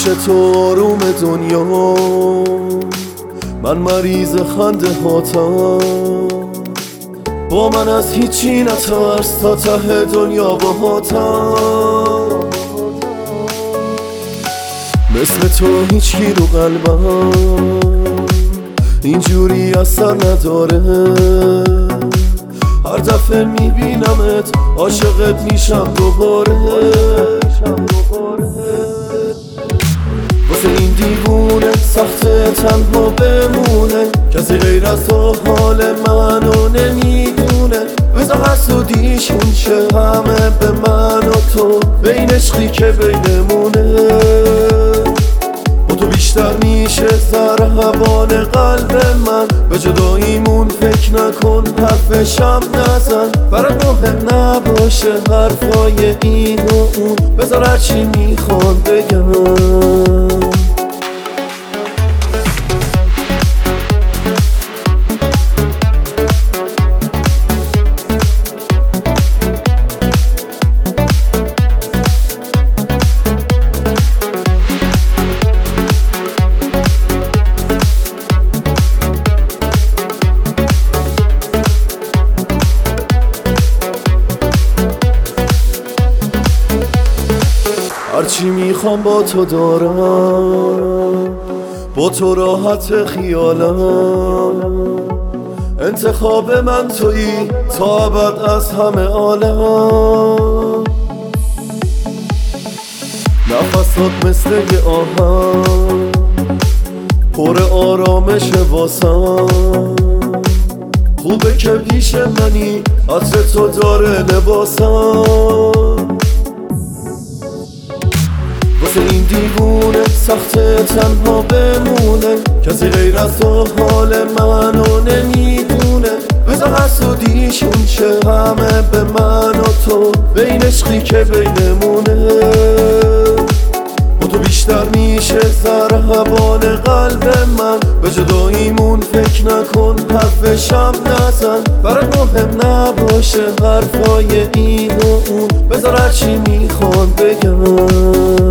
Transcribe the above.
پیش تو آروم دنیا، من مریض خنده هاتم. با من از هیچی نترس، تا ته دنیا باهاتم. مثل تو هیچ کی رو قلبم اینجوری اثر نداره. هر دفعه میبینمت عاشقت میشم دوباره. واسه این دیوونه سخته تنها بمونه، کسی غیر از تو حال منو نمیدونه. بذار حسودیشون شه همه به من و تو، بین عشقی که بینمونه. با تو بیشتر میشه ضربان قلب من، به جداییمون فکر نکن حرفشم نزن. برات مهم نباشه حرفای این و اون، بذار هرچی میخوان بگم. هرچی میخوام با تو دارم، با تو راحت خیالم. انتخاب من تویی تا ابد از همه عالم. نفسات مثل یه آهن پر آرامش واسم. خوبه که پیش منی عطر تو داره لباسم. واسه این دیوونه سخته تنها بمونه، کسی غیر از تو حال منو نمیدونه. بذار حسودیشون شه همه به من و تو، بین عشقی که بینمونه. با تو بیشتر میشه ضربان قلب من، به جداییمون فکر نکن حرفشم نزن. برات مهم نباشه حرفای این و اون، بذار هرچی میخوان بگم.